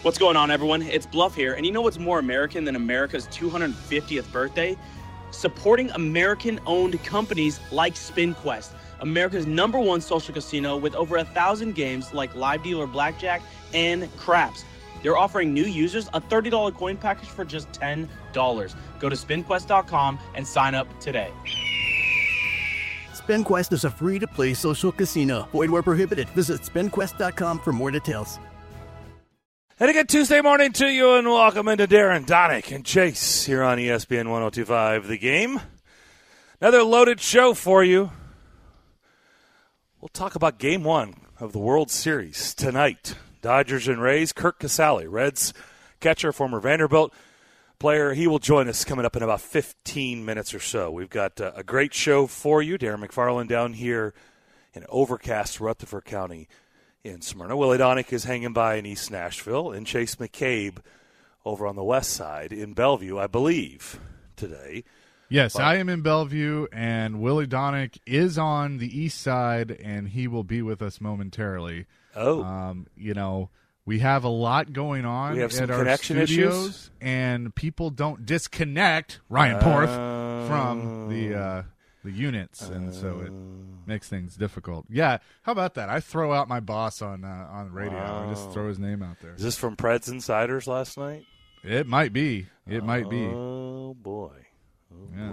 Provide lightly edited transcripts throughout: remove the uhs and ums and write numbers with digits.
What's going on, everyone? It's Bluff here, and you know what's more American than America's 250th birthday? Supporting American-owned companies like SpinQuest, America's #1 social casino with over 1,000 games like Live Dealer Blackjack and Craps. They're offering new users a $30 coin package for just $10. Go to SpinQuest.com and sign up today. SpinQuest is a free-to-play social casino. Void where prohibited. Visit SpinQuest.com for more details. And a good Tuesday morning to you, and welcome into Darren, Donick, and Chase here on ESPN 102.5 The Game. Another loaded show for you. We'll talk about Game 1 of the World Series tonight. Dodgers and Rays. Curt Casali, Reds catcher, former Vanderbilt player. He will join us coming up in about 15 minutes or so. We've got a great show for you. Darren McFarland down here in overcast Rutherford County in Smyrna. Willie Donick is hanging by in East Nashville, and Chase McCabe over on the west side in Bellevue, I believe, today. Yes, I am in Bellevue, and Willie Donick is on the east side, and he will be with us momentarily. Oh. We have a lot going on we have some at our connection studios, issues, and people don't disconnect Ryan Porth from the units, and so it makes things difficult. Yeah, how about that? I throw out my boss on the radio. I just throw his name out there. Is this from Preds Insiders last night? It might be. It might be. Oh, boy. Yeah.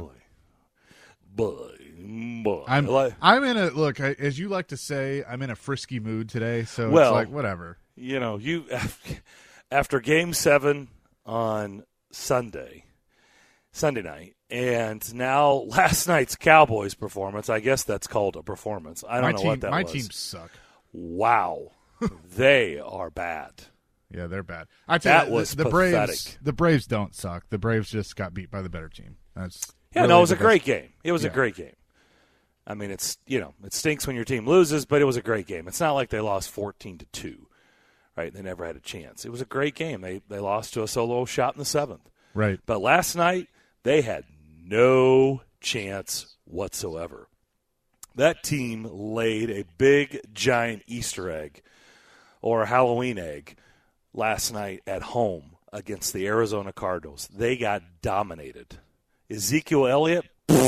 Boy. I'm in a look. As you like to say, I'm in a frisky mood today. So well, it's like whatever. You after Game 7 on Sunday night, and now last night's Cowboys performance. I guess that's called a performance. I don't know what that was. My teams suck. Wow, they are bad. Yeah, they're bad. I tell you, was the pathetic. Braves. The Braves don't suck. The Braves just got beat by the better team. That's yeah. really No, it was the a great best. game. It was a great game. I mean, it stinks when your team loses, but it was a great game. It's not like they lost 14-2, right? They never had a chance. It was a great game. They lost to a solo shot in the 7th, right? But last night they had no chance whatsoever. That team laid a big, giant Easter egg or a Halloween egg last night at home against the Arizona Cardinals. They got dominated. Ezekiel Elliott,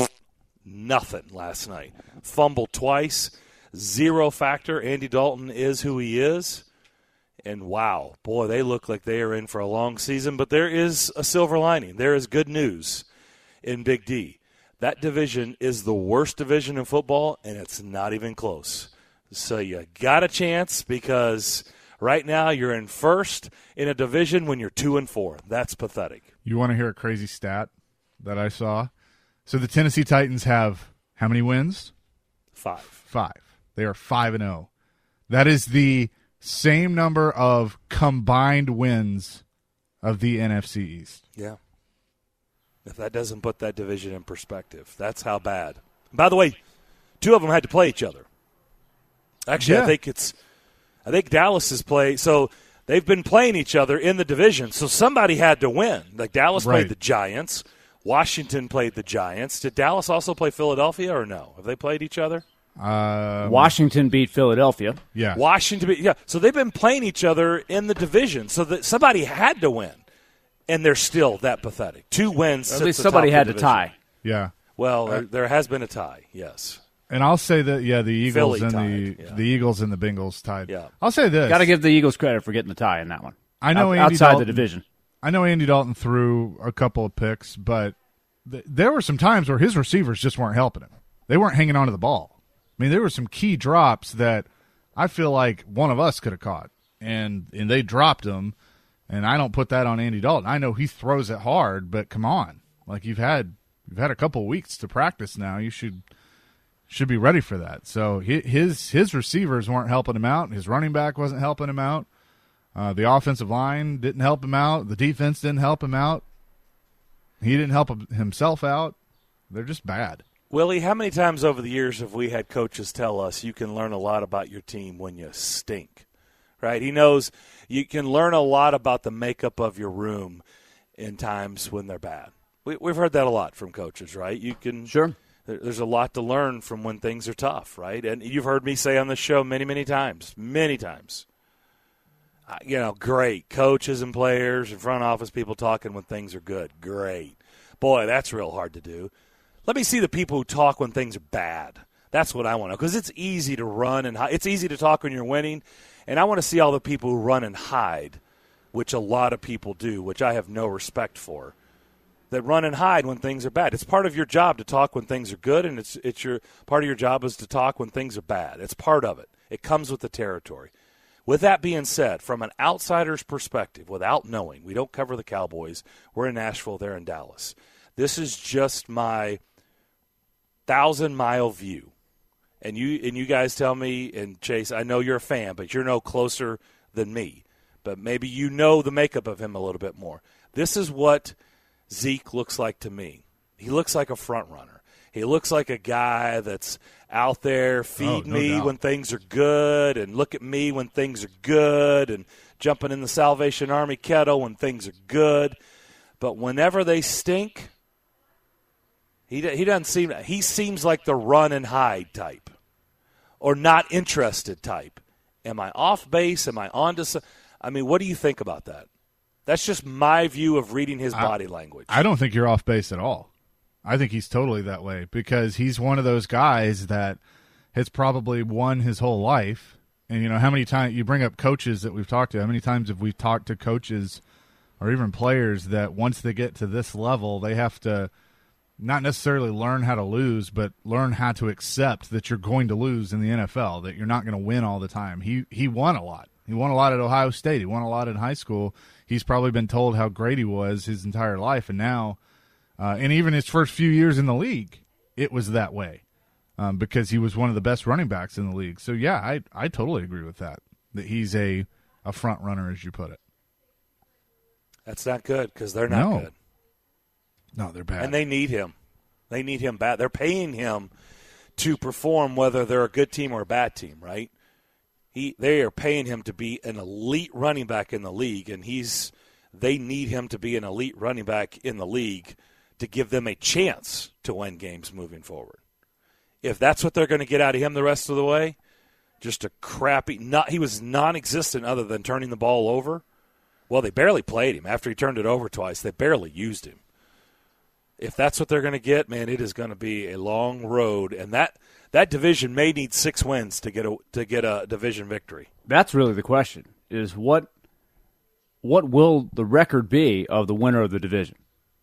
nothing last night. Fumbled twice, 0 factor. Andy Dalton is who he is. And wow, boy, they look like they are in for a long season. But there is a silver lining. There is good news in Big D. That division is the worst division in football, and it's not even close. So you got a chance because right now you're in first in a division when you're 2-4. That's pathetic. You want to hear a crazy stat that I saw? So the Tennessee Titans have how many wins? 5. 5. They are 5-0. That is the same number of combined wins of the NFC East. Yeah. If that doesn't put that division in perspective, that's how bad. By the way, 2 of them had to play each other. Actually, Yeah. I think Dallas has played. So they've been playing each other in the division. So somebody had to win. Like Dallas played the Giants. Washington played the Giants. Did Dallas also play Philadelphia or no? Have they played each other? Washington beat Philadelphia. Yeah. So they've been playing each other in the division. So that somebody had to win. And they're still that pathetic. 2 wins. At least somebody had to tie. Yeah. Well, there has been a tie, yes. And I'll say that, the Eagles Philly and tied, the Eagles and the Bengals tied. Yeah. I'll say this. Got to give the Eagles credit for getting the tie in that one. I know outside the division. I know Andy Dalton threw a couple of picks, but there were some times where his receivers just weren't helping him. They weren't hanging on to the ball. I mean, there were some key drops that I feel like one of us could have caught, and they dropped them. And I don't put that on Andy Dalton. I know he throws it hard, but come on, like you've had a couple of weeks to practice now. You should be ready for that. So his receivers weren't helping him out. His running back wasn't helping him out. The offensive line didn't help him out. The defense didn't help him out. He didn't help himself out. They're just bad. Willie, how many times over the years have we had coaches tell us you can learn a lot about your team when you stink? Right? He knows you can learn a lot about the makeup of your room in times when they're bad. We've heard that a lot from coaches, right? You can Sure. There's a lot to learn from when things are tough, right? And you've heard me say on the show many, many times. Great. Coaches and players and front office people talking when things are good. Great. Boy, that's real hard to do. Let me see the people who talk when things are bad. That's what I want to know, because it's easy to run and hide. It's easy to talk when you're winning, and I want to see all the people who run and hide, which a lot of people do, which I have no respect for, that run and hide when things are bad. It's part of your job to talk when things are good, and it's your part of your job is to talk when things are bad. It's part of it. It comes with the territory. With that being said, from an outsider's perspective, without knowing, we don't cover the Cowboys. We're in Nashville, they're in Dallas. This is just my 1,000-mile view. And you guys tell me, and Chase, I know you're a fan, but you're no closer than me. But maybe you know the makeup of him a little bit more. This is what Zeke looks like to me. He looks like a front runner. He looks like a guy that's out there, feed me doubt. when things are good, and look at me when things are good, and jumping in the Salvation Army kettle when things are good. But whenever they stink, he doesn't seem. He seems like the run and hide type, or not interested type. Am I off base? Am I on to? I mean, what do you think about that? That's just my view of reading his body language. I don't think you're off base at all. I think he's totally that way, because he's one of those guys that has probably won his whole life. And, how many times you bring up coaches that we've talked to, how many times have we talked to coaches or even players that once they get to this level, they have to not necessarily learn how to lose, but learn how to accept that you're going to lose in the NFL, that you're not going to win all the time. He won a lot. He won a lot at Ohio State. He won a lot in high school. He's probably been told how great he was his entire life, and now and even his first few years in the league, it was that way because he was one of the best running backs in the league. So, yeah, I totally agree with that he's a front runner, as you put it. That's not good, because they're not good. No, they're bad. And they need him. They need him bad. They're paying him to perform whether they're a good team or a bad team, right? They are paying him to be an elite running back in the league, and they need him to be an elite running back in the league to give them a chance to win games moving forward. If that's what they're going to get out of him the rest of the way, just a crappy – he was non-existent other than turning the ball over. Well, they barely played him. After he turned it over twice, they barely used him. If that's what they're going to get, man, it is going to be a long road. And that division may need 6 wins to get a division victory. That's really the question, is what will the record be of the winner of the division?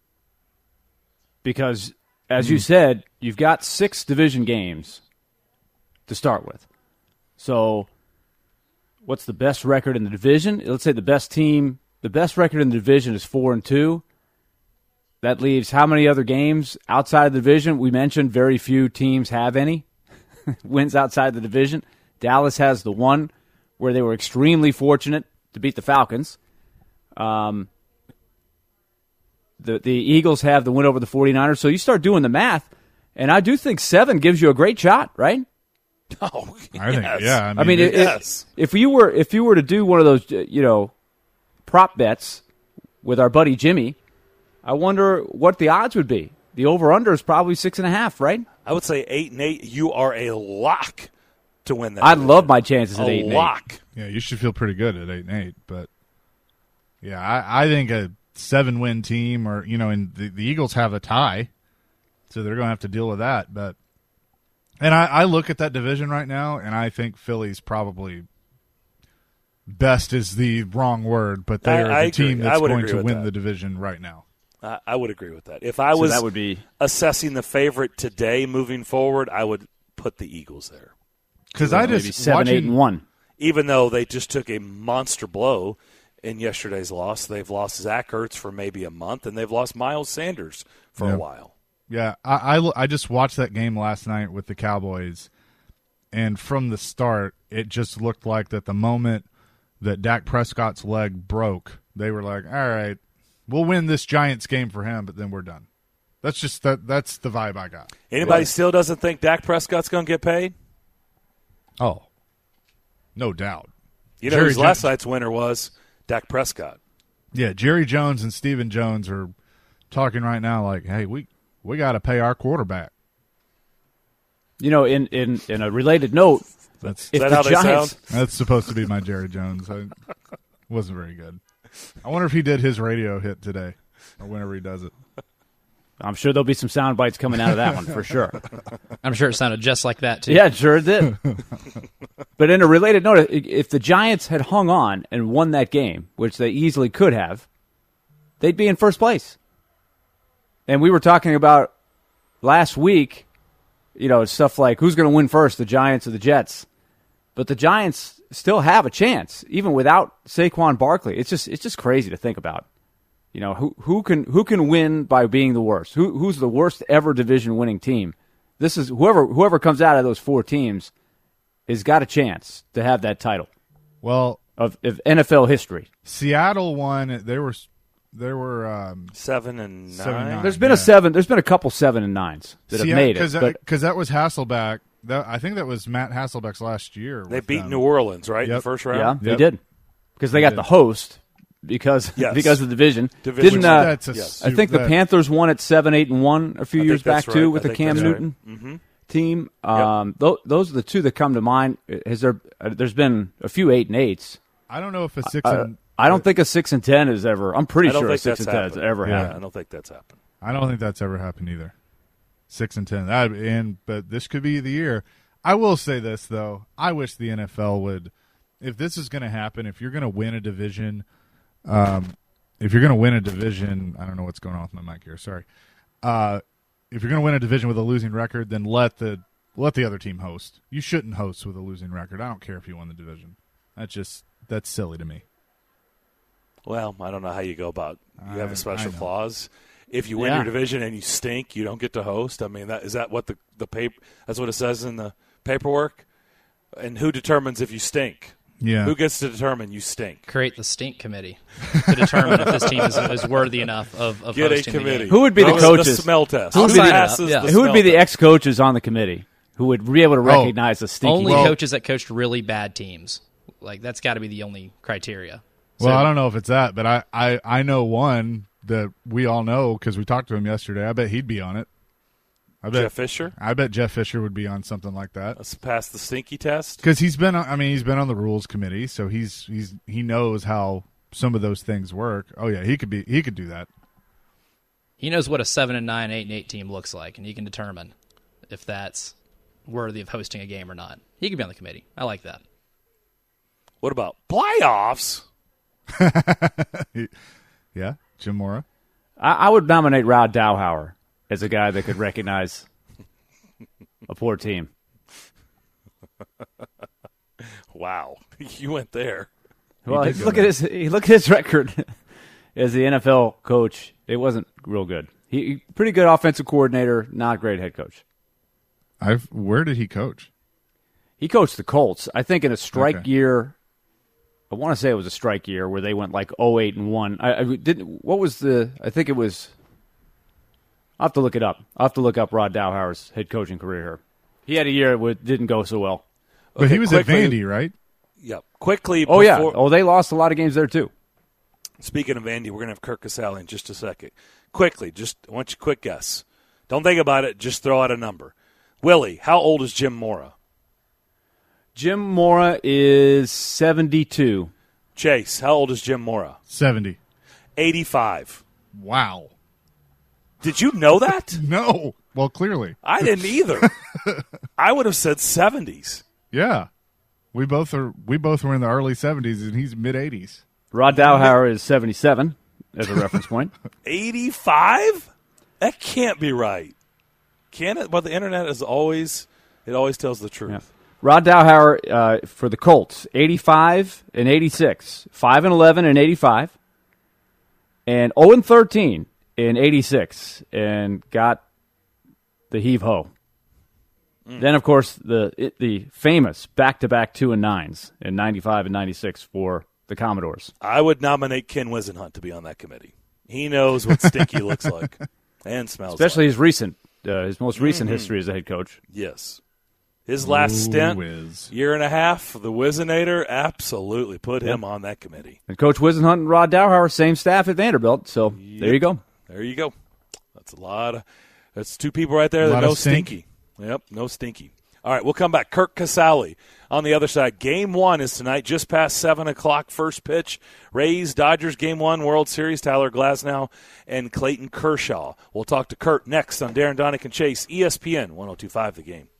Because, as you said, you've got 6 division games to start with. So what's the best record in the division? Let's say the best record in the division is 4-2. That leaves how many other games outside of the division? We mentioned very few teams have any wins outside the division. Dallas has the one where they were extremely fortunate to beat the Falcons. The Eagles have the win over the 49ers. So you start doing the math, and I do think 7 gives you a great shot, right? Oh, yes. I think, yeah. I mean, yes. If you were to do one of those, prop bets with our buddy Jimmy, I wonder what the odds would be. The over/under is probably 6.5, right? I would say 8-8. You are a lock to win that. I'd love my chances at 8-8. A lock. Yeah, you should feel pretty good at 8-8. But yeah, I think a 7-win team, or and the Eagles have a tie, so they're going to have to deal with that. But I look at that division right now, and I think Philly's probably best is the wrong word, but they are the team that's going to win the division right now. I would agree with that. If I was that would be assessing the favorite today moving forward, I would put the Eagles there. Because I just 7-8-1. Even though they just took a monster blow in yesterday's loss, they've lost Zach Ertz for maybe a month, and they've lost Miles Sanders for a while. Yeah, I just watched that game last night with the Cowboys, and from the start, it just looked like that the moment that Dak Prescott's leg broke, they were like, all right, we'll win this Giants game for him, but then we're done. That's just that's the vibe I got. Anybody still doesn't think Dak Prescott's going to get paid? Oh, no doubt. You know whose last night's winner was? Dak Prescott. Yeah, Jerry Jones and Stephen Jones are talking right now like, hey, we got to pay our quarterback. In a related note, is that how they sound? That's supposed to be my Jerry Jones. Wasn't very good. I wonder if he did his radio hit today or whenever he does it. I'm sure there'll be some sound bites coming out of that one for sure. I'm sure it sounded just like that, too. Yeah, it sure did. But in a related note, if the Giants had hung on and won that game, which they easily could have, they'd be in first place. And we were talking about last week, stuff like who's going to win first, the Giants or the Jets. But the Giants still have a chance, even without Saquon Barkley. It's just crazy to think about. Who can win by being the worst? Who's the worst ever division winning team? This is whoever comes out of those 4 teams has got a chance to have that title. Well, of NFL history. Seattle won. They were 7 and 9. 7-9. There's been a 7. There's been a couple 7 and 9s that have made it. Because that was Hasselbeck. I think that was Matt Hasselbeck's last year. They beat New Orleans, right, in the first round? Yeah, they did. Because they got the host because of the division. Didn't I think the Panthers won at 7-8-1 a few years back too with the Cam Newton team. Those are the 2 that come to mind. There's been a few 8-8s. I don't know if a 6 and I don't think a 6-10 has ever. I'm pretty sure a 6-10 has ever happened. I don't think that's happened. I don't think that's ever happened either. 6-10. But this could be the year. I will say this though. I wish the NFL would, if this is going to happen, if you're going to win a division, I don't know what's going on with my mic here. Sorry. If you're going to win a division with a losing record, then let the other team host. You shouldn't host with a losing record. I don't care if you won the division. That's silly to me. Well, I don't know how you go about. You have a special clause. If you win your division and you stink, you don't get to host. I mean, is that what the paper? That's what it says in the paperwork. And who determines if you stink? Yeah. Who gets to determine you stink? Create the stink committee to determine if this team is worthy enough of get hosting a committee. the game. Who would be the coaches? The smell test. Who would be the ex-coaches on the committee who would be able to recognize the stinky? Only coaches that coached really bad teams. Like that's got to be the only criteria. Well, I don't know if it's that, but I know one that we all know because we talked to him yesterday. I bet he'd be on it. Jeff Fisher? I bet Jeff Fisher would be on something like that. Let's pass the stinky test. Because he's been on the rules committee, so he knows how some of those things work. Oh yeah, he could do that. He knows what a 7-9, 8-8 team looks like, and he can determine if that's worthy of hosting a game or not. He could be on the committee. I like that. What about playoffs? Yeah, Jim Mora. I would nominate Rod Dowhauer as a guy that could recognize a poor team. Wow, you went there. Well, look at his record as the NFL coach. It wasn't real good. He pretty good offensive coordinator, not great head coach. Where did he coach? He coached the Colts. I think in a strike year. I want to say it was a strike year where they went like 0-8-1. I didn't. What was the? I think it was. I'll have to look it up. I'll have to look up Rod Dowhauer's head coaching career here. He had a year that didn't go so well. But he was at Vandy, right? Yep. Quickly. Oh, yeah. Oh, they lost a lot of games there, too. Speaking of Vandy, we're going to have Kirk Casale in just a second. Quickly, I want you a quick guess. Don't think about it. Just throw out a number. Willie, how old is Jim Mora? Jim Mora is 72. Chase, how old is Jim Mora? 70. 85. Wow. Did you know that? No. Well, clearly. I didn't either. I would have said 70s. Yeah. We both were in the early 70s, and he's mid-80s. Rod Dowhauer is 77 as a reference point. 85? That can't be right. Can it? But the internet always tells the truth. Yeah. Rod Dowhauer for the Colts, 85 and 86, 5-11 and 85, and 0-13 in 86, and got the heave-ho. Then, of course, the famous back-to-back 2-9s in 95 and 96 for the Commodores. I would nominate Ken Wisenhunt to be on that committee. He knows what stinky looks like and smells especially like. His most recent history as a head coach. Yes. His last stint, year and a half, the Wizinator, absolutely put him on that committee. And Coach Wisenhunt and Rod Dowhauer, same staff at Vanderbilt, so there you go. There you go. That's two people right there that know stinky. Yep, no stinky. All right, we'll come back. Kirk Casale on the other side. Game 1 is tonight, just past 7 o'clock. First pitch, Rays, Dodgers, Game 1, World Series. Tyler Glasnow and Clayton Kershaw. We'll talk to Kurt next on Darren Donick and Chase, ESPN 102.5 The Game.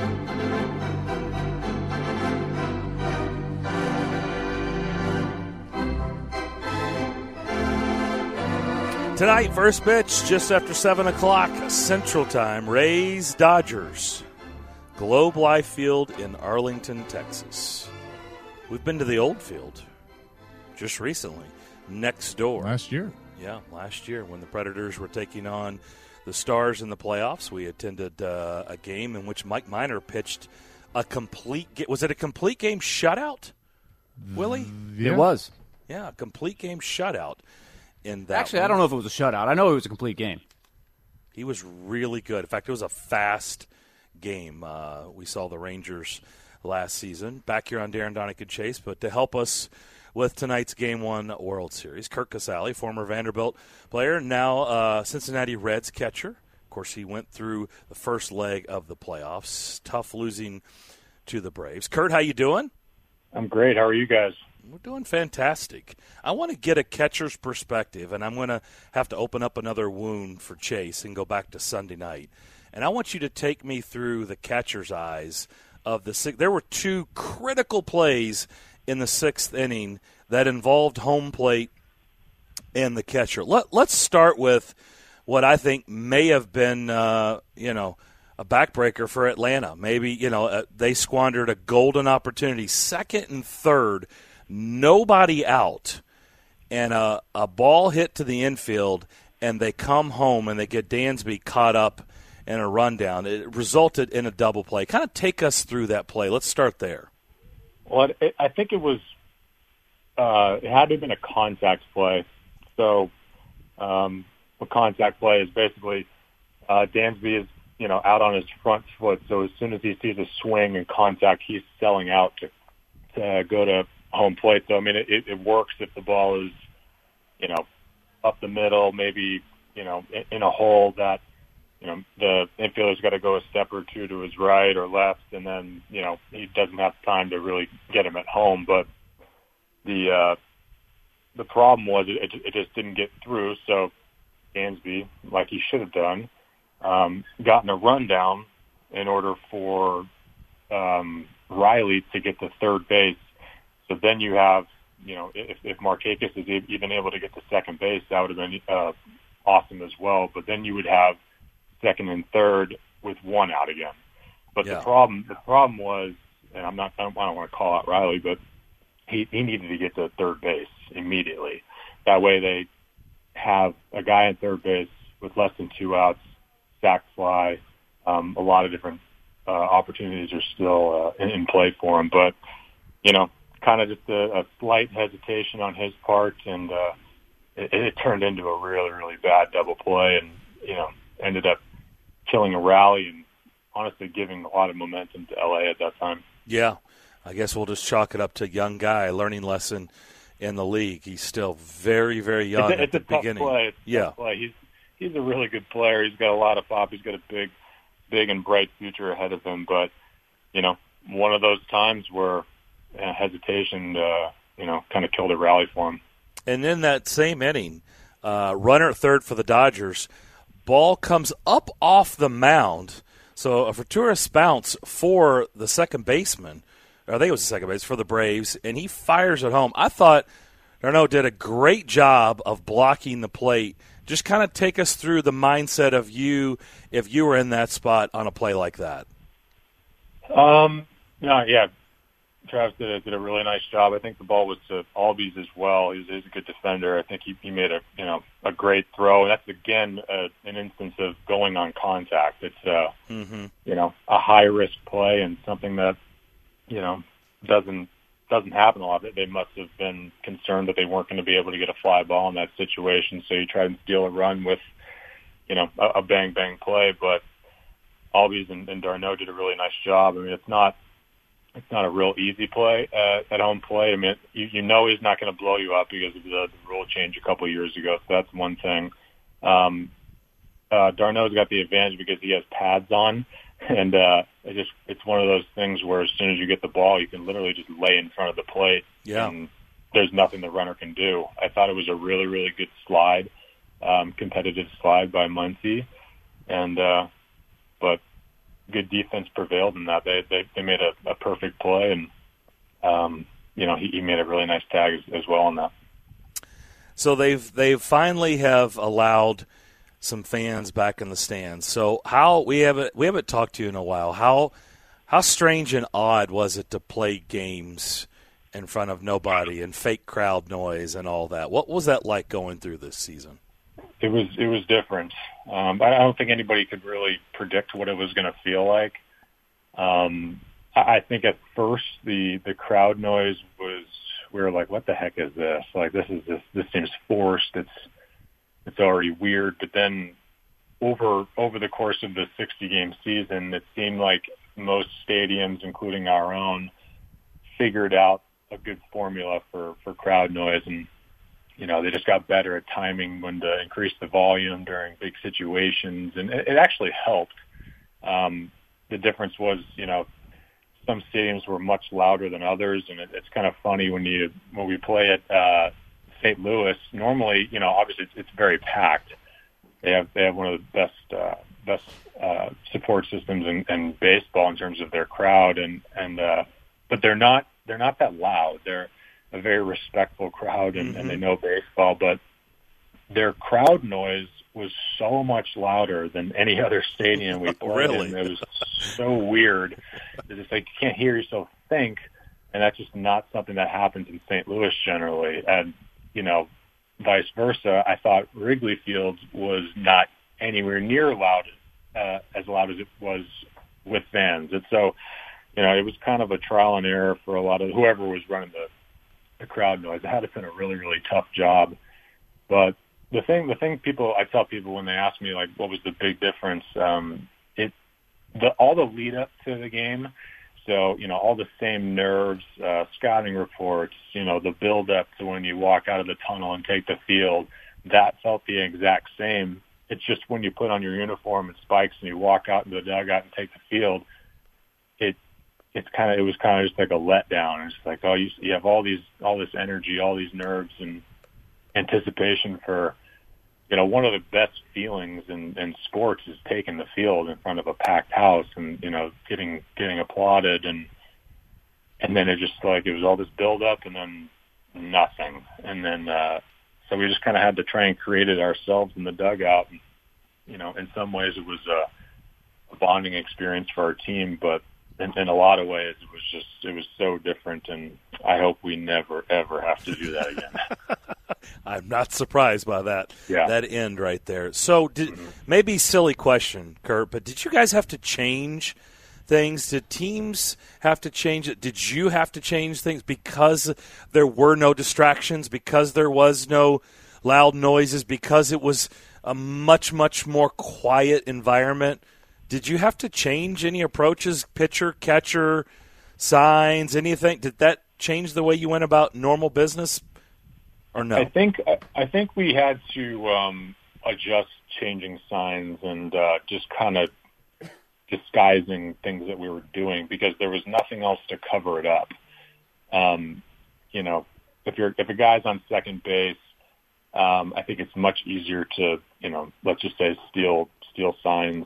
Tonight, first pitch, just after 7 o'clock Central Time. Rays, Dodgers. Globe Life Field in Arlington, Texas. We've been to the old field just recently, next door. Last year. Yeah, last year when the Predators were taking on the Stars in the playoffs. We attended a game in which Mike Minor pitched a complete game. Was it a complete game shutout, Willie? Yeah. It was. Yeah, a complete game shutout. In that Actually, one. I don't know if it was a shutout. I know it was a complete game. He was really good. In fact, it was a fast game. We saw the Rangers last season. Back here on Darren Donick and Chase, but to help us with tonight's Game 1 World Series, Kirk Casale, former Vanderbilt player, now Cincinnati Reds catcher. Of course, he went through the first leg of the playoffs. Tough losing to the Braves. Kurt, how you doing? I'm great. How are you guys? We're doing fantastic. I want to get a catcher's perspective, and I'm going to have to open up another wound for Chase and go back to Sunday night. And I want you to take me through the catcher's eyes of the sixth. There were 2 critical plays in the 6th inning that involved home plate and the catcher. Let's start with what I think may have been, a backbreaker for Atlanta. Maybe, they squandered a golden opportunity. 2nd and 3rd, nobody out, and a ball hit to the infield, and they come home and they get Dansby caught up in a rundown. It resulted in a double play. Kind of take us through that play. Let's start there. Well, I think it was it had to have been a contact play. So a contact play is basically Dansby is out on his front foot. So as soon as he sees a swing and contact, he's selling out to go to home plate. So I mean, it works if the ball is up the middle, maybe in a hole that the infielder's got to go a step or 2 to his right or left, and then he doesn't have time to really get him at home. But the problem was it just didn't get through. So Dansby, like he should have done, gotten a rundown in order for Riley to get to third base. So then you have, if Markakis is even able to get to second base, that would have been awesome as well. But then you would have 2nd and 3rd with 1 out again. But the problem was, and I don't want to call out Riley, but he needed to get to third base immediately. That way they have a guy at third base with less than 2 outs, sac fly. A lot of different opportunities are still in play for him. But, kind of just a slight hesitation on his part, and it turned into a really, really bad double play, and ended up killing a rally and honestly giving a lot of momentum to LA at that time. Yeah, I guess we'll just chalk it up to young guy, learning lesson in the league. He's still very, very young at the beginning. Play. It's a tough play. He's a really good player. He's got a lot of pop. He's got a big and bright future ahead of him. But one of those times where hesitation, kind of killed a rally for him. And then that same inning, runner at third for the Dodgers, ball comes up off the mound. So a fortuitous bounce for the second baseman, or I think it was the second base for the Braves, and he fires it home. I thought d'Arnaud did a great job of blocking the plate. Just kind of take us through the mindset of you if you were in that spot on a play like that. Travis did a really nice job. I think the ball was to Albies as well. He's a good defender. I think he made a great throw. And that's again an instance of going on contact. It's a high risk play and something that doesn't happen a lot. They must have been concerned that they weren't going to be able to get a fly ball in that situation. So you try and steal a run with a bang bang play. But Albies and d'Arnaud did a really nice job. I mean, it's not a real easy play at home play. I mean, he's not going to blow you up because of the rule change a couple of years ago. So that's one thing. D'Arnaud's got the advantage because he has pads on. And it's one of those things where as soon as you get the ball, you can literally just lay in front of the plate. Yeah. And there's nothing the runner can do. I thought it was a really, really good slide, competitive slide by Muncy. But good defense prevailed in that. They made a perfect play, and he made a really nice tag as well on that. So they've finally have allowed some fans back in the stands. So we haven't talked to you in a while. How strange and odd was it to play games in front of nobody and fake crowd noise and all that? What was that like going through this season? It was different. I don't think anybody could really predict what it was going to feel like. I think at first the crowd noise was, we were like, what the heck is this? Like, this seems forced. It's already weird. But then over the course of the 60-game season, it seemed like most stadiums, including our own, figured out a good formula for crowd noise. And, they just got better at timing when to increase the volume during big situations. And it actually helped. The difference was, some stadiums were much louder than others. And it's kind of funny when we play at St. Louis, normally, obviously it's very packed. They have one of the best support systems in baseball in terms of their crowd, but they're not that loud. They're a very respectful crowd, and they know baseball, but their crowd noise was so much louder than any other stadium we played Really? in. It was so weird. It's just like you can't hear yourself think, and that's just not something that happens in St. Louis generally. And vice versa, I thought Wrigley Field was not anywhere near as loud as it was with fans. And so, it was kind of a trial and error for a lot of whoever was running the crowd noise. It had to been a really, really tough job. But the thing I tell people when they ask me, like, what was the big difference, all the lead up to the game. So, all the same nerves, scouting reports, the build up to when you walk out of the tunnel and take the field, that felt the exact same. It's just when you put on your uniform and spikes and you walk out into the dugout and take the field, it was kind of just like a letdown. It's like, oh, you have all this energy, all these nerves and anticipation for, one of the best feelings in sports is taking the field in front of a packed house and, getting applauded. And then it just like, it was all this build up and then nothing. And then, so we just kind of had to try and create it ourselves in the dugout. And, in some ways it was a bonding experience for our team, but in a lot of ways it was so different. And I hope we never, ever have to do that again. I'm not surprised by that. Yeah. That end right there. So maybe silly question, Kurt, but did you guys have to change things? Did teams have to change it? Did you have to change things because there were no distractions, because there was no loud noises, because it was a much, much more quiet environment? Did you have to change any approaches, pitcher, catcher, signs, anything? Did that change the way you went about normal business? Or no? I think we had to adjust changing signs and just kind of disguising things that we were doing because there was nothing else to cover it up. If a guy's on second base, I think it's much easier to let's just say steal signs.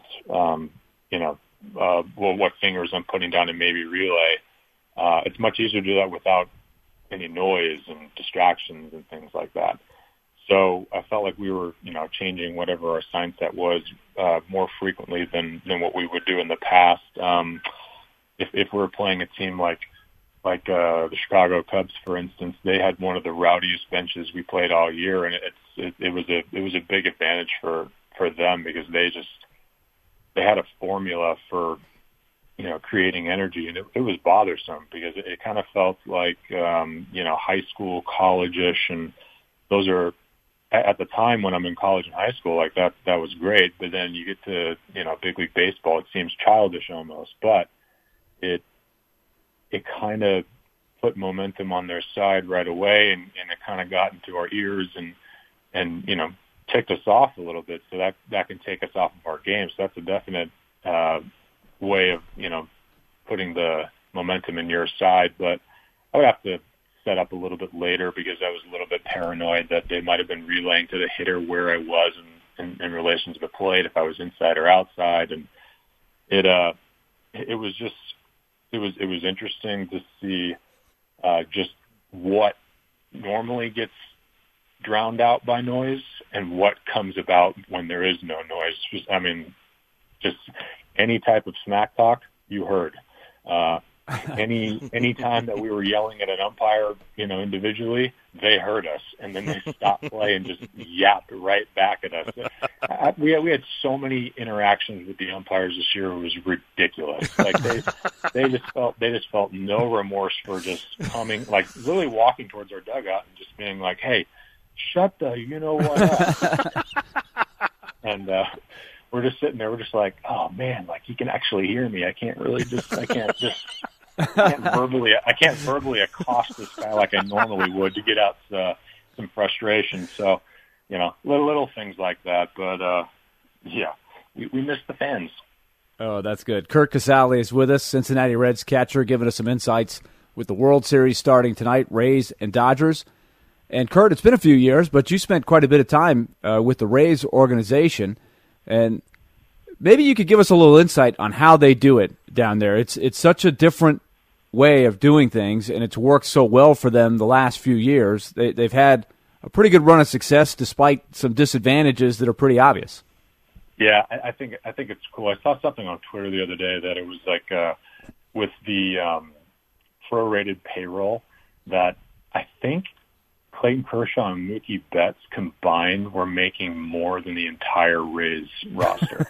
What fingers I'm putting down and maybe relay. It's much easier to do that without any noise and distractions and things like that. So I felt like we were, changing whatever our sign set was more frequently than what we would do in the past. If we were playing a team like the Chicago Cubs, for instance, they had one of the rowdiest benches we played all year, and it was a big advantage for them because they had a formula for creating energy, and it was bothersome because it kind of felt like high school, college-ish, and those are at the time when I'm in college and high school, like that was great. But then you get to big league baseball, it seems childish almost, but it kind of put momentum on their side right away, and it kind of got into our ears and ticked us off a little bit. So that can take us off of our game. So that's a definite way of, putting the momentum in your side, but I would have to set up a little bit later because I was a little bit paranoid that they might have been relaying to the hitter where I was in relation to the plate, if I was inside or outside. And it was interesting to see just what normally gets drowned out by noise and what comes about when there is no noise. Just any type of smack talk you heard. Any time that we were yelling at an umpire, individually, they heard us, and then they stopped play and just yapped right back at us. We had so many interactions with the umpires this year; it was ridiculous. Like they just felt no remorse for just coming, like literally walking towards our dugout and just being like, "Hey, shut the what up." And we're just sitting there. We're just like, "Oh man, like he can actually hear me. I can't verbally accost this guy like I normally would to get out some frustration." So, little things like that. But we miss the fans. Oh, that's good. Curt Casali is with us, Cincinnati Reds catcher, giving us some insights with the World Series starting tonight, Rays and Dodgers. And Curt, it's been a few years, but you spent quite a bit of time with the Rays organization, and maybe you could give us a little insight on how they do it down there. It's such a different way of doing things, and it's worked so well for them the last few years. They've had a pretty good run of success despite some disadvantages that are pretty obvious. Yeah, I think it's cool. I saw something on Twitter the other day that it was like with the prorated payroll that I think Clayton Kershaw and Mookie Betts combined were making more than the entire Rays roster.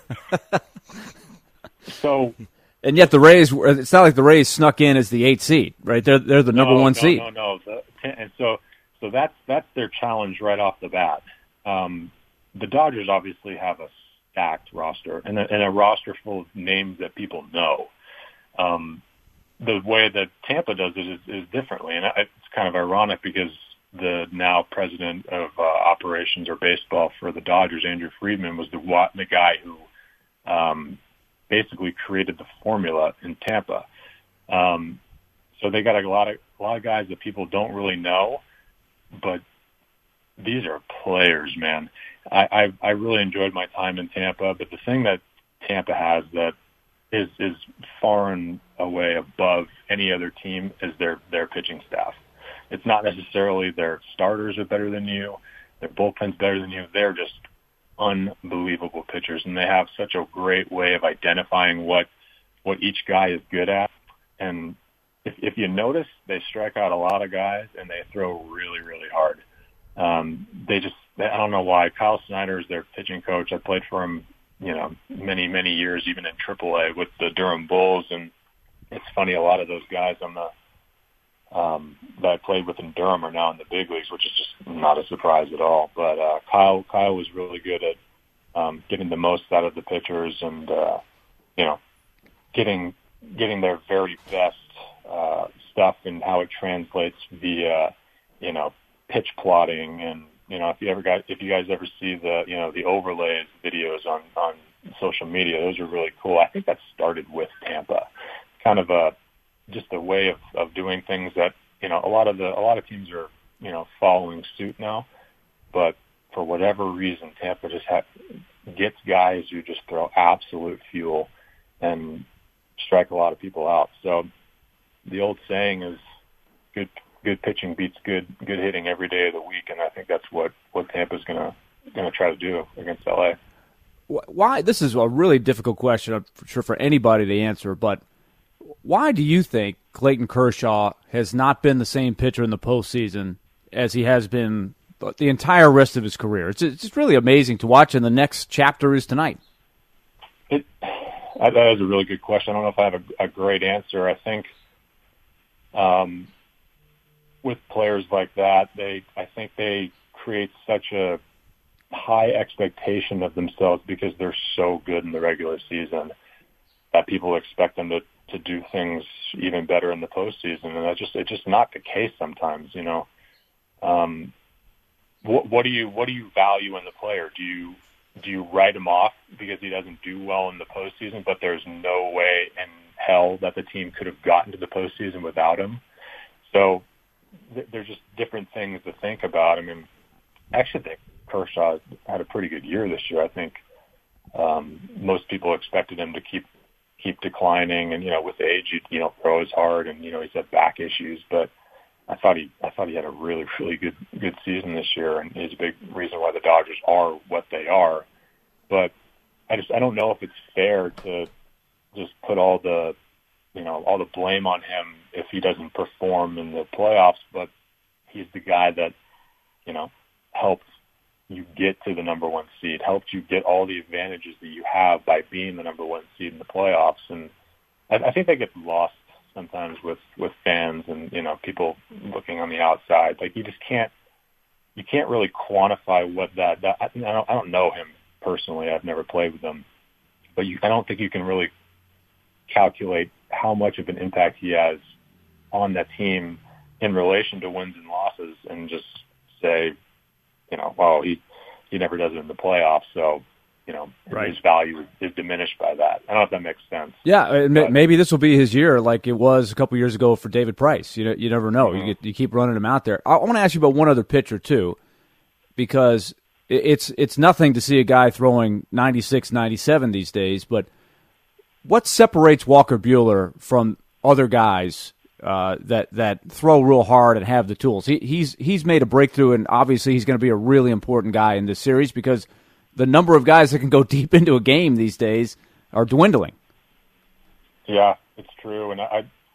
So, and yet the Rays, it's not like the Rays snuck in as the 8th seed, right? They're the number one seed. No. And so that's their challenge right off the bat. The Dodgers obviously have a stacked roster and a roster full of names that people know. The way that Tampa does it is differently, and it's kind of ironic because the now president of operations or baseball for the Dodgers, Andrew Friedman, was the guy who basically created the formula in Tampa. So they got a lot of guys that people don't really know, but these are players, man. I really enjoyed my time in Tampa, but the thing that Tampa has that is far and away above any other team is their pitching staff. It's not necessarily their starters are better than you, their bullpen's better than you. They're just unbelievable pitchers, and they have such a great way of identifying what each guy is good at. And if you notice, they strike out a lot of guys, and they throw really, really hard. I don't know why. Kyle Snyder is their pitching coach. I played for him, many, many years, even in AAA with the Durham Bulls. And it's funny, a lot of those guys that I played with in Durham are now in the big leagues, which is just not a surprise at all. But Kyle was really good at getting the most out of the pitchers and getting their very best stuff and how it translates via pitch plotting. And if you guys ever see the overlays videos on social media, those are really cool. I think that started with Tampa, kind of just a way of doing things that a lot of teams are following suit now, but for whatever reason Tampa just gets guys who just throw absolute fuel and strike a lot of people out. So the old saying is good pitching beats good hitting every day of the week, and I think that's what Tampa's gonna try to do against LA. Why? This is a really difficult question, I'm sure, for anybody to answer, but why do you think Clayton Kershaw has not been the same pitcher in the postseason as he has been the entire rest of his career? It's just really amazing to watch, and the next chapter is tonight. That is a really good question. I don't know if I have a great answer. I think with players like that, I think they create such a high expectation of themselves because they're so good in the regular season that people expect them to do things even better in the postseason, and it's just not the case sometimes. What do you value in the player? Do do you write him off because he doesn't do well in the postseason, but there's no way in hell that the team could have gotten to the postseason without him? So there's just different things to think about. I mean, I actually think Kershaw had a pretty good year this year. I think most people expected him to keep declining, and with age, you throw as hard, and he's had back issues, but I thought he had a really, really good season this year, and he's a big reason why the Dodgers are what they are. But I don't know if it's fair to just put all the blame on him if he doesn't perform in the playoffs. But he's the guy that helped you get to the number one seed, helped you get all the advantages that you have by being the number one seed in the playoffs, and I think that gets lost sometimes with fans and people looking on the outside. Like, you can't really quantify what that I don't know him personally. I've never played with him, but I don't think you can really calculate how much of an impact he has on that team in relation to wins and losses, and just say, well, he never does it in the playoffs, so right. His value is diminished by that. I don't know if that makes sense. Yeah, maybe this will be his year, like it was a couple years ago for David Price. You never know. Mm-hmm. You keep running him out there. I want to ask you about one other pitcher too, because it's nothing to see a guy throwing 96, 97 these days. But what separates Walker Buehler from other guys that throw real hard and have the tools? He's made a breakthrough, and obviously he's going to be a really important guy in this series because the number of guys that can go deep into a game these days are dwindling. Yeah, it's true, and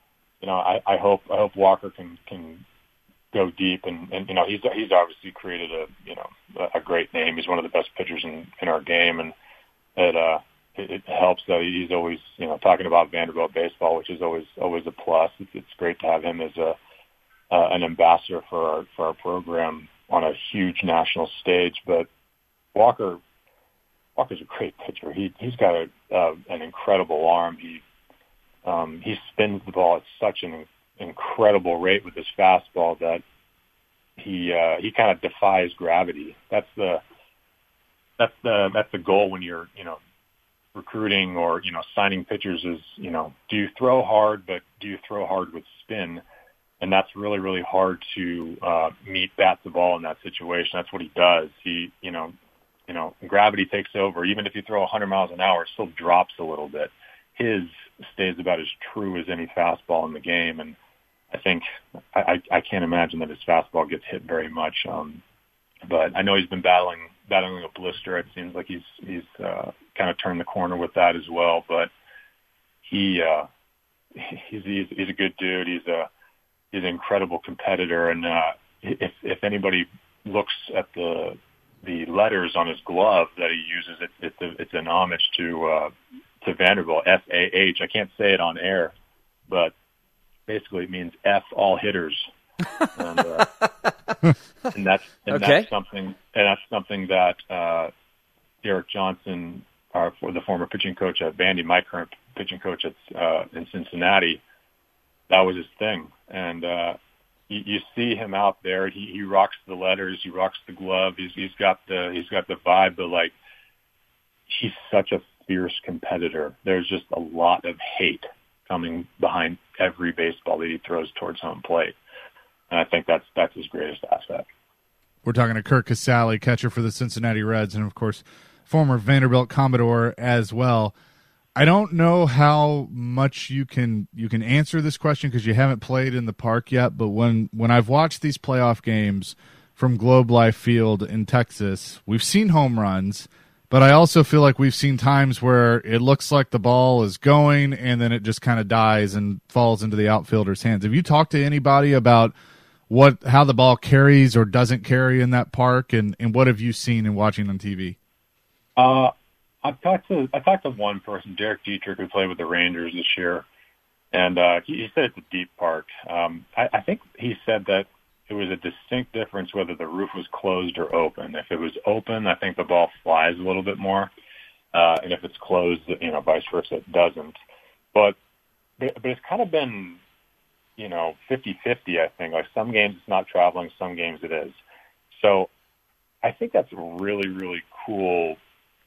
I hope Walker can go deep, and he's obviously created a great name. He's one of the best pitchers in our game, and it helps that he's always talking about Vanderbilt baseball, which is always a plus. It's great to have him as an ambassador for our program on a huge national stage. But Walker's a great pitcher. He's got an incredible arm. He spins the ball at such an incredible rate with his fastball that he kind of defies gravity. That's the goal when you're recruiting or signing pitchers is do you throw hard, but do you throw hard with spin? And that's really, really hard to bat the ball in that situation. That's what he does. He gravity takes over. Even if you throw 100 miles an hour, it still drops a little bit. His stays about as true as any fastball in the game, and I think I can't imagine that his fastball gets hit very much. But I know he's been battling a blister. It seems like he's kind of turned the corner with that as well. But he's a good dude. He's an incredible competitor, and if anybody looks at the letters on his glove that he uses, it's an homage to Vanderbilt, FAH. I can't say it on air, but basically it means F all hitters. And that's something that Derek Johnson, the former pitching coach at Vandy, my current pitching coach in Cincinnati, that was his thing. And you see him out there. He rocks the letters. He rocks the glove. He's got the vibe, but like, he's such a fierce competitor. There's just a lot of hate coming behind every baseball that he throws towards home plate, and I think that's his greatest asset. We're talking to Curt Casali, catcher for the Cincinnati Reds, and of course, former Vanderbilt Commodore as well. I don't know how much you can answer this question because you haven't played in the park yet, but when I've watched these playoff games from Globe Life Field in Texas, we've seen home runs, but I also feel like we've seen times where it looks like the ball is going and then it just kind of dies and falls into the outfielder's hands. Have you talked to anybody about how the ball carries or doesn't carry in that park, and what have you seen in watching on TV? I talked to one person, Derek Dietrich, who played with the Rangers this year, and he said it's a deep park. I think he said that it was a distinct difference whether the roof was closed or open. If it was open, I think the ball flies a little bit more, and if it's closed, vice versa, it doesn't. But it's kind of been 50-50, I think. Like, some games it's not traveling, some games it is. So I think that's a really, really cool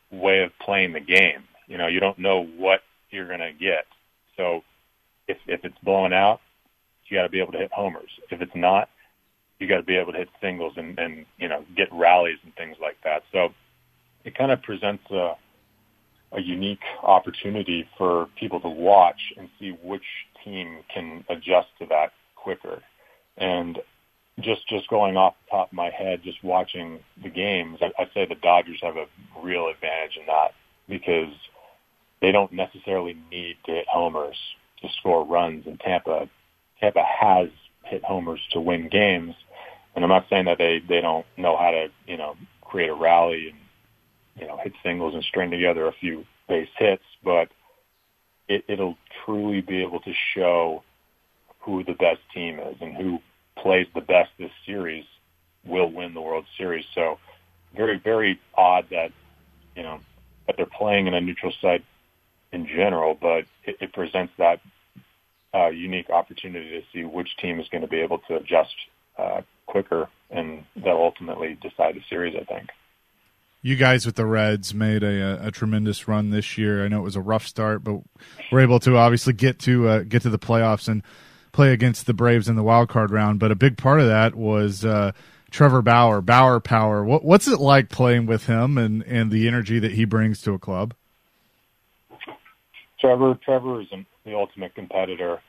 way of playing the game. You know, you don't know what you're going to get. So if it's blowing out, you got to be able to hit homers. If it's not, you got to be able to hit singles and you know, get rallies and things like that. So it kind of presents a unique opportunity for people to watch and see which team can adjust to that quicker. And just going off the top of my head, just watching the games, I say the Dodgers have a real advantage in that because they don't necessarily need to hit homers to score runs. And Tampa has hit homers to win games. And I'm not saying that they don't know how to, you know, create a rally and, you know, hit singles and string together a few base hits, but it'll truly be able to show who the best team is and who plays the best this series will win the World Series. So very, very odd that, you know, that they're playing in a neutral site in general, but it presents that unique opportunity to see which team is going to be able to adjust quicker, and that'll ultimately decide the series, I think. You guys with the Reds made a tremendous run this year. I know it was a rough start, but we're able to obviously get to the playoffs and play against the Braves in the wild card round. But a big part of that was Trevor Bauer Power. What's it like playing with him and the energy that he brings to a club? Trevor is the ultimate competitor.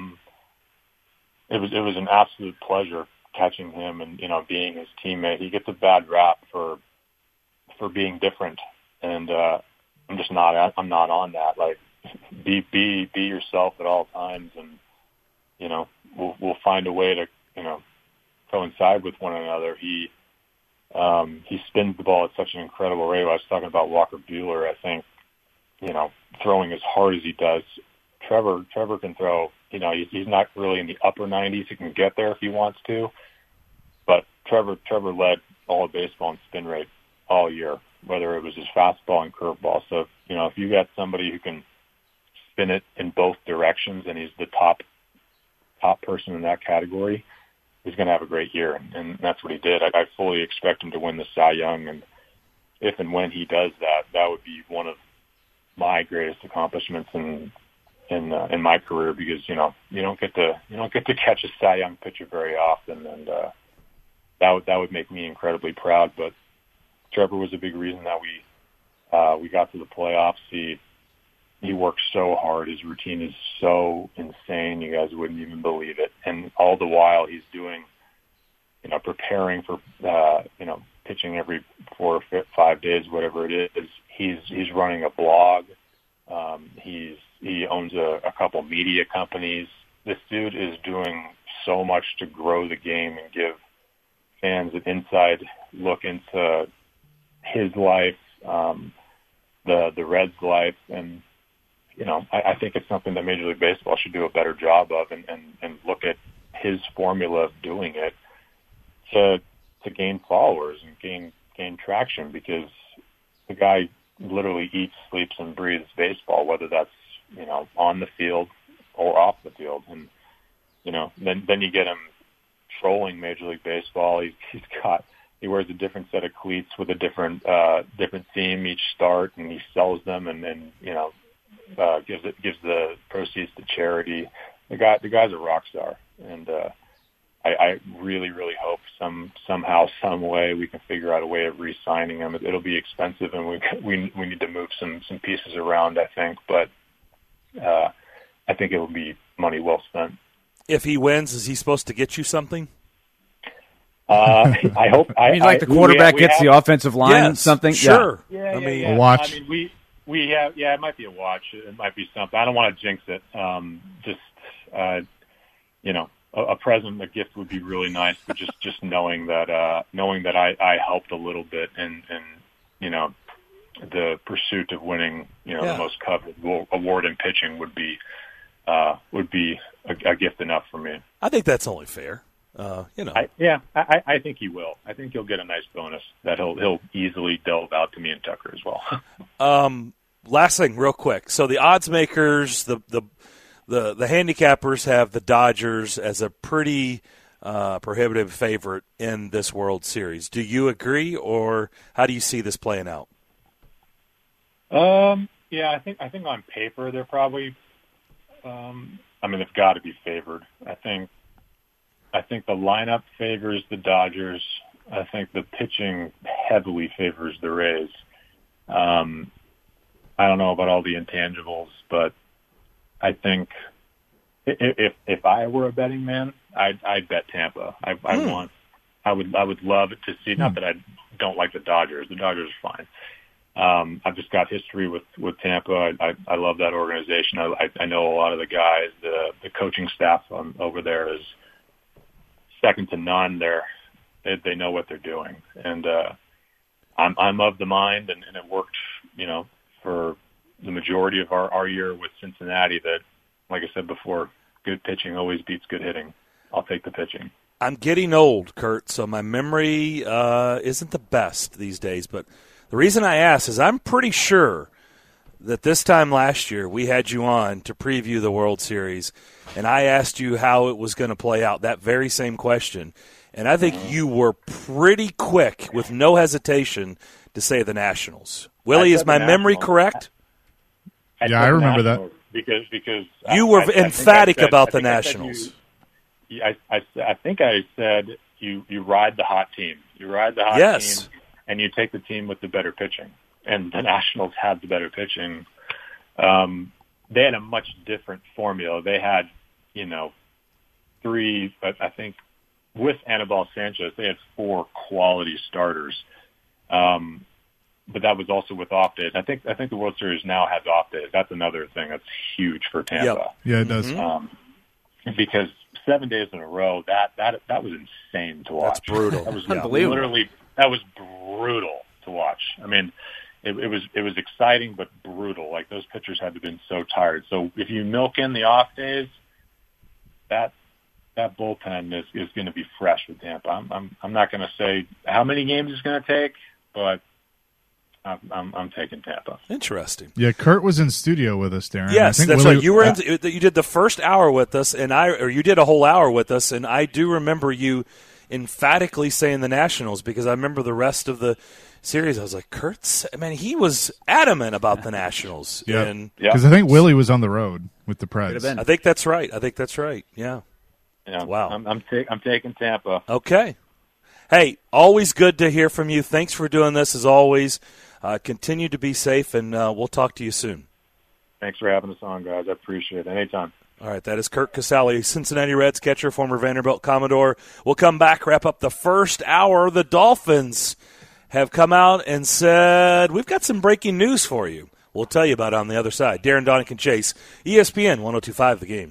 It was an absolute pleasure catching him and, you know, being his teammate. He gets a bad rap for being different, and I'm not on that. Like, be yourself at all times, and, you know, we'll find a way to, you know, coincide with one another. He spins the ball at such an incredible rate. I was talking about Walker Buehler. I think, you know, throwing as hard as he does, Trevor can throw. You know, he's not really in the upper 90s. He can get there if he wants to, but Trevor led all of baseball in spin rate all year, whether it was his fastball and curveball. So, you know, if you got somebody who can spin it in both directions and he's the top person in that category, he's going to have a great year. And that's what he did. I fully expect him to win the Cy Young. And if and when he does that, that would be one of my greatest accomplishments in my career, because, you know, you don't get to catch a Cy Young pitcher very often. And that would make me incredibly proud. But Trevor was a big reason that we got to the playoffs. He works so hard. His routine is so insane. You guys wouldn't even believe it. And all the while he's doing, you know, preparing for, you know, pitching every 4 or 5 days, whatever it is. He's running a blog. He owns a couple media companies. This dude is doing so much to grow the game and give fans an inside look into his life, the Reds' life, and, you know, I think it's something that Major League Baseball should do a better job of, and look at his formula of doing it to gain followers and gain traction, because the guy literally eats, sleeps, and breathes baseball, whether that's, you know, on the field or off the field. And, you know, then you get him trolling Major League Baseball. He wears a different set of cleats with a different theme each start, and he sells them, and then, you know, gives the proceeds to charity. The guy's a rock star, and I really, really hope somehow, some way we can figure out a way of re-signing him. It'll be expensive, and we need to move some pieces around, I think, but I think it will be money well spent. If he wins, is he supposed to get you something? I hope. I mean, like the quarterback gets the offensive line, something. Sure. Yeah. A watch. I mean, we have. Yeah, it might be a watch. It might be something. I don't want to jinx it. You know, a present, a gift would be really nice. But just knowing that I helped a little bit, and you know, the pursuit of winning, you know, the most coveted award in pitching would be a gift enough for me. I think that's only fair. You know. I think he will. I think he'll get a nice bonus that he'll easily delve out to me and Tucker as well. Last thing, real quick. So the odds makers, the handicappers have the Dodgers as a pretty prohibitive favorite in this World Series. Do you agree, or how do you see this playing out? Yeah, I think on paper they're probably. They've got to be favored. I think the lineup favors the Dodgers. I think the pitching heavily favors the Rays. I don't know about all the intangibles, but I think if I were a betting man, I'd bet Tampa. I would love to see. Not that I don't like the Dodgers. The Dodgers are fine. I've just got history with Tampa. I love that organization. I know a lot of the guys. The coaching staff over there is second to none. They know what they're doing, and I'm of the mind, and it worked, for the majority of our year with Cincinnati. That, like I said before, good pitching always beats good hitting. I'll take the pitching. I'm getting old, Kurt, so my memory isn't the best these days. But the reason I ask is I'm pretty sure that this time last year we had you on to preview the World Series, and I asked you how it was going to play out, that very same question. And I think you were pretty quick, with no hesitation, to say the Nationals. Willie, is my memory correct? I remember that. Because you were emphatic about the Nationals. I think I said you ride the hot team. You ride the hot team, and you take the team with the better pitching. And the Nationals had the better pitching. They had a much different formula. They had, three, I think, with Anibal Sanchez, they had 4 quality starters. But that was also with off days. I think the World Series now has off days. That's another thing that's huge for Tampa. Yep. Yeah, it does. Because 7 days in a row, that was insane to watch. That's brutal. That was Unbelievable. that was brutal to watch. I mean, it was exciting but brutal. Like, those pitchers had to have been so tired. So if you milk in the off days, that bullpen is going to be fresh with Tampa. I'm not going to say how many games it's going to take, but I'm taking Tampa. Interesting. Yeah, Kurt was in studio with us, Darren. Yes, I think that's Willie, right. You were you did the first hour with us, or you did a whole hour with us, and I do remember you emphatically saying the Nationals, because I remember the rest of the series. I was like, he was adamant about the Nationals. Yeah, because I think Willie was on the road with the Preds. I think that's right. Yeah. Yeah, wow. I'm taking Tampa. Okay. Hey, always good to hear from you. Thanks for doing this, as always. Continue to be safe, and we'll talk to you soon. Thanks for having us on, guys. I appreciate it. Anytime. All right, that is Kurt Casale, Cincinnati Reds catcher, former Vanderbilt Commodore. We'll come back, wrap up the first hour. The Dolphins have come out and said, we've got some breaking news for you. We'll tell you about it on the other side. Darren Donick and Chase, ESPN 102.5 The Game.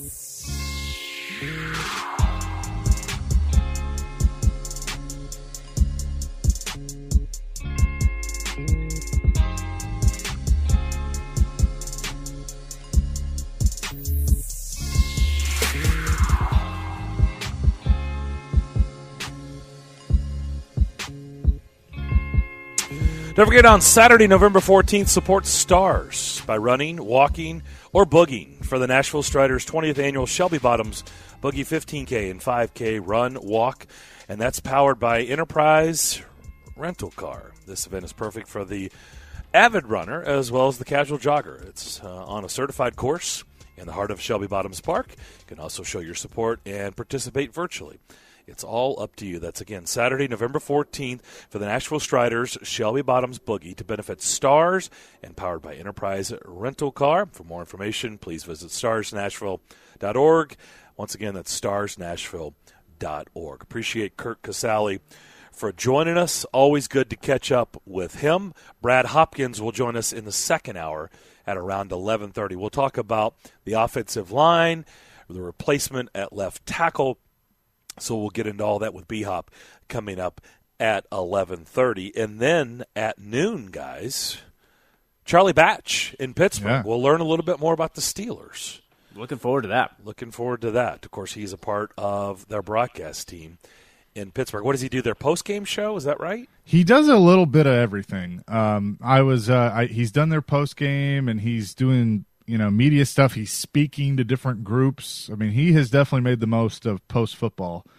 Don't forget, on Saturday, November 14th, support Stars by running, walking, or boogieing for the Nashville Striders' 20th annual Shelby Bottoms Boogie 15K and 5K run, walk, and that's powered by Enterprise Rental Car. This event is perfect for the avid runner as well as the casual jogger. It's on a certified course in the heart of Shelby Bottoms Park. You can also show your support and participate virtually. It's all up to you. That's, again, Saturday, November 14th for the Nashville Striders Shelby Bottoms Boogie to benefit Stars and powered by Enterprise Rental Car. For more information, please visit starsnashville.org. Once again, that's starsnashville.org. Appreciate Kurt Casale for joining us. Always good to catch up with him. Brad Hopkins will join us in the second hour at around 11:30. We'll talk about the offensive line, the replacement at left tackle. So we'll get into all that with B-Hop coming up at 11:30. And then at noon, guys, Charlie Batch in Pittsburgh. Yeah. We'll learn a little bit more about the Steelers. Looking forward to that. Of course, he's a part of their broadcast team in Pittsburgh. What does he do? Their post-game show? Is that right? He does a little bit of everything. He's done their post-game, and he's doing media stuff. He's speaking to different groups. I mean, he has definitely made the most of post-football.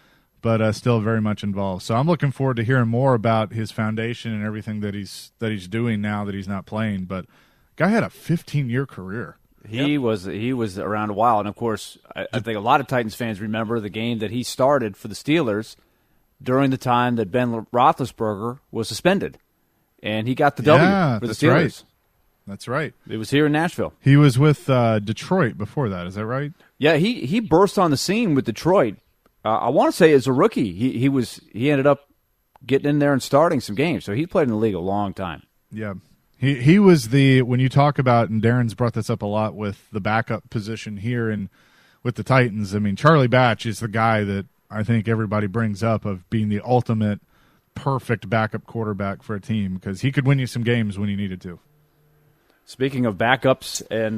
but still very much involved. So I'm looking forward to hearing more about his foundation and everything that he's doing now that he's not playing. But guy had a 15-year career. He was around a while, and of course, I think a lot of Titans fans remember the game that he started for the Steelers during the time that Ben Roethlisberger was suspended, and he got the W for the Steelers. Right. That's right. It was here in Nashville. He was with Detroit before that. Is that right? Yeah, he burst on the scene with Detroit. I want to say as a rookie, he ended up getting in there and starting some games. So he played in the league a long time. Yeah. He was when you talk about, and Darren's brought this up a lot with the backup position here and with the Titans. I mean, Charlie Batch is the guy that I think everybody brings up of being the ultimate perfect backup quarterback for a team because he could win you some games when he needed to. Speaking of backups and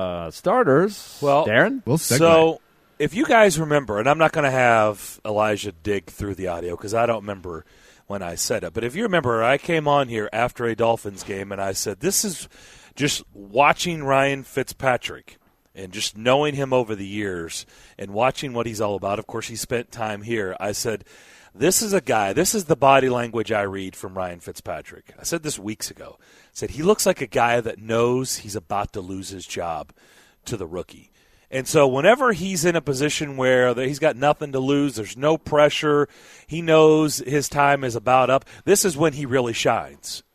starters, well, Darren? So if you guys remember, and I'm not going to have Elijah dig through the audio because I don't remember when I said it, but if you remember, I came on here after a Dolphins game and I said, this is just watching Ryan Fitzpatrick and just knowing him over the years and watching what he's all about. Of course, he spent time here. I said, this is a guy, this is the body language I read from Ryan Fitzpatrick. I said this weeks ago. I said, he looks like a guy that knows he's about to lose his job to the rookie. And so whenever he's in a position where he's got nothing to lose, there's no pressure, he knows his time is about up, this is when he really shines.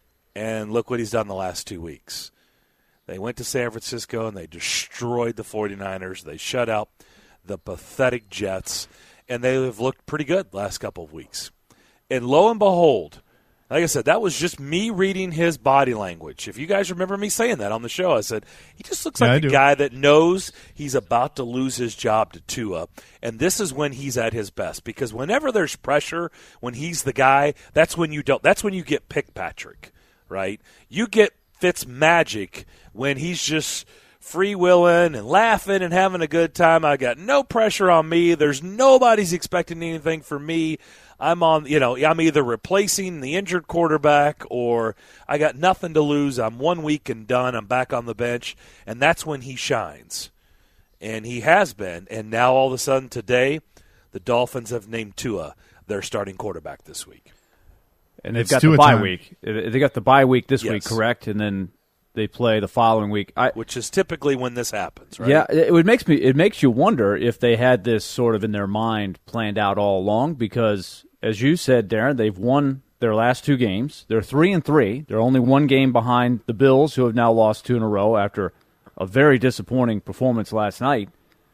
And look what he's done the last 2 weeks. They went to San Francisco and they destroyed the 49ers. They shut out the pathetic Jets. And they have looked pretty good the last couple of weeks. And lo and behold, like I said, that was just me reading his body language. If you guys remember me saying that on the show, I said, he just looks like a guy that knows he's about to lose his job to Tua. And this is when he's at his best. Because whenever there's pressure, when he's the guy, that's when you get Fitzpatrick, right? You get Fitz magic when he's just freewheeling and laughing and having a good time. I got no pressure on me. There's nobody's expecting anything from me. I'm either replacing the injured quarterback or I got nothing to lose. I'm 1 week and done. I'm back on the bench. And that's when he shines. And he has been. And now all of a sudden today, the Dolphins have named Tua their starting quarterback this week. And they've got the bye week. They got the bye week this week, correct? And then they play the following week, which is typically when this happens, right? Yeah, it makes you wonder if they had this sort of in their mind planned out all along. Because, as you said, Darren, they've won their last 2 games. They're 3-3. They're only 1 game behind the Bills, who have now lost 2 in a row after a very disappointing performance last night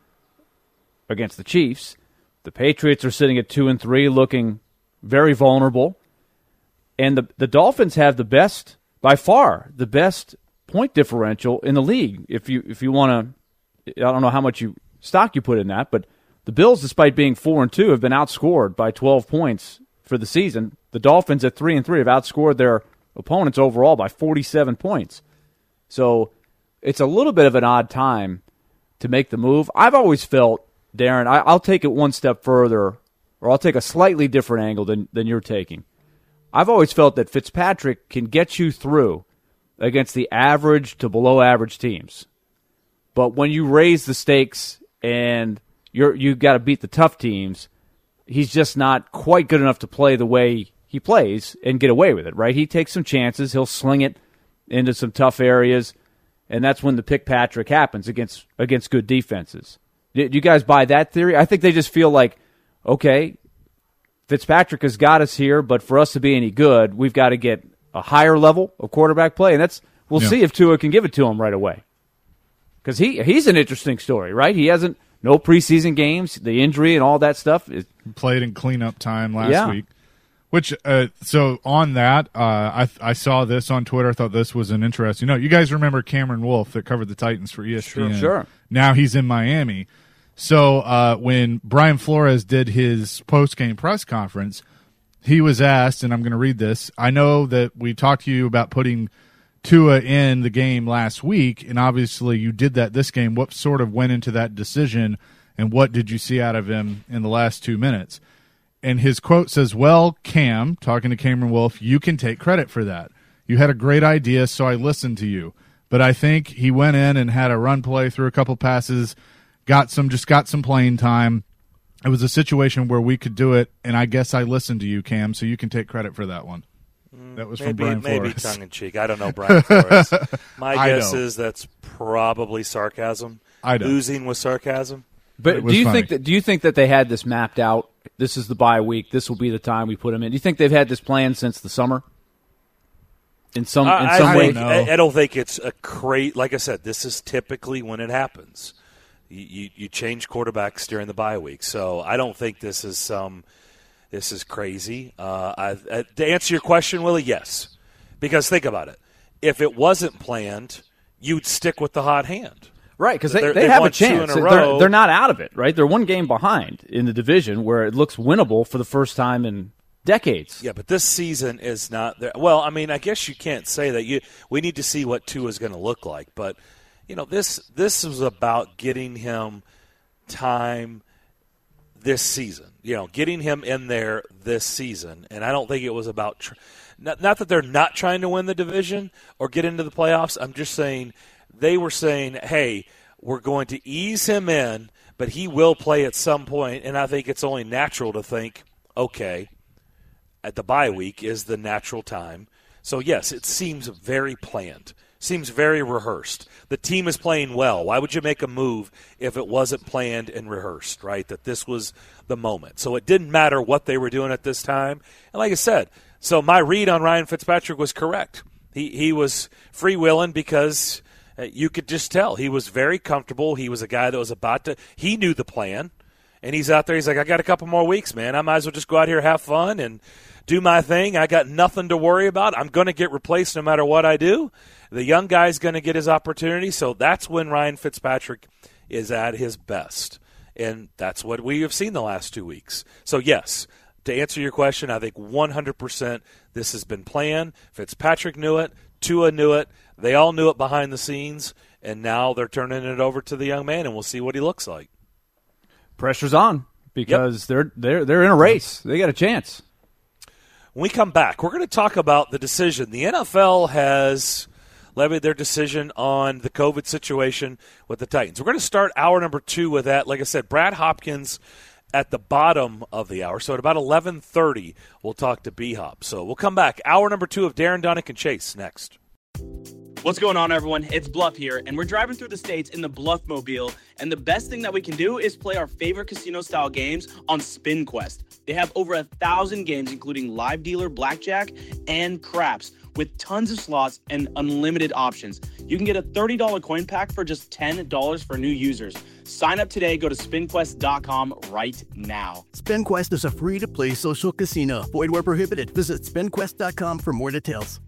against the Chiefs. The Patriots are sitting at 2-3, looking very vulnerable. And the Dolphins have by far the best point differential in the league. If you want to, I don't know how much stock you put in that, but the Bills, despite being 4-2, have been outscored by 12 points for the season. The Dolphins at 3-3 have outscored their opponents overall by 47 points. So it's a little bit of an odd time to make the move. I've always felt, Darren, I'll take it one step further, or I'll take a slightly different angle than you're taking. I've always felt that Fitzpatrick can get you through against the average to below average teams. But when you raise the stakes and you've got to beat the tough teams, he's just not quite good enough to play the way he plays and get away with it, right? He takes some chances. He'll sling it into some tough areas, and that's when the pick Patrick happens against good defenses. Do you guys buy that theory? I think they just feel like, okay, Fitzpatrick has got us here, but for us to be any good, we've got to get a higher level of quarterback play, and we'll see if Tua can give it to him right away. Because he's an interesting story, right? He hasn't no preseason games, the injury and all that stuff. Played in cleanup time last week. Which so on that, I saw this on Twitter. I thought this was an interesting. You guys remember Cameron Wolfe that covered the Titans for ESPN? Sure. Now he's in Miami. So when Brian Flores did his post-game press conference, he was asked, and I'm going to read this, I know that we talked to you about putting Tua in the game last week, and obviously you did that this game. What sort of went into that decision, and what did you see out of him in the last 2 minutes? And his quote says, well, Cam, talking to Cameron Wolfe, you can take credit for that. You had a great idea, so I listened to you. But I think he went in and had a run play through a couple passes, got some playing time, It was a situation where we could do it, and I guess I listened to you, Cam, so you can take credit for that one. That was from Brian Flores. Maybe tongue-in-cheek. I don't know Brian Flores. My guess is that's probably sarcasm. I know. Oozing with sarcasm. But do you think that they had this mapped out? This is the bye week. This will be the time we put them in. Do you think they've had this plan since the summer? In some way? I don't think it's a like I said, this is typically when it happens. You change quarterbacks during the bye week. So I don't think this is crazy. To answer your question, Willie, yes. Because think about it. If it wasn't planned, you'd stick with the hot hand. Right, because they have a chance. They're not out of it, right? They're one game behind in the division where it looks winnable for the first time in decades. Yeah, but this season is not there. Well, I mean, I guess you can't say that. We need to see what Tua is going to look like. But, this was about getting him time this season. Getting him in there this season. And I don't think it was about not that they're not trying to win the division or get into the playoffs. I'm just saying they were saying, hey, we're going to ease him in, but he will play at some point. And I think it's only natural to think, okay, at the bye week is the natural time. So, yes, it seems very planned. Seems very rehearsed. The team is playing well. Why would you make a move if it wasn't planned and rehearsed, right? That this was the moment. So it didn't matter what they were doing at this time. And like I said, so my read on Ryan Fitzpatrick was correct. He was freewheeling because you could just tell. He was very comfortable. He was a guy that was he knew the plan. And he's out there. He's like, I got a couple more weeks, man. I might as well just go out here, have fun, and do my thing. I got nothing to worry about. I'm going to get replaced no matter what I do. The young guy's going to get his opportunity. So that's when Ryan Fitzpatrick is at his best. And that's what we have seen the last 2 weeks. So, yes, to answer your question, I think 100% this has been planned. Fitzpatrick knew it. Tua knew it. They all knew it behind the scenes. And now they're turning it over to the young man, and we'll see what he looks like. Pressure's on because they're in a race. They got a chance. When we come back, we're going to talk about the decision. The NFL has levied their decision on the COVID situation with the Titans. We're going to start hour number 2 with that. Like I said, Brad Hopkins at the bottom of the hour. So at about 11:30, we'll talk to B-Hop. So we'll come back. Hour number 2 of Darren Dunick and Chase next. What's going on, everyone? It's Bluff here, and we're driving through the states in the Bluff Mobile, and the best thing that we can do is play our favorite casino-style games on Spin Quest. They have over 1,000 games, including live dealer, blackjack, and craps, with tons of slots and unlimited options. You can get a $30 coin pack for just $10 for new users. Sign up today. Go to SpinQuest.com right now. SpinQuest is a free-to-play social casino. Void where prohibited. Visit SpinQuest.com for more details.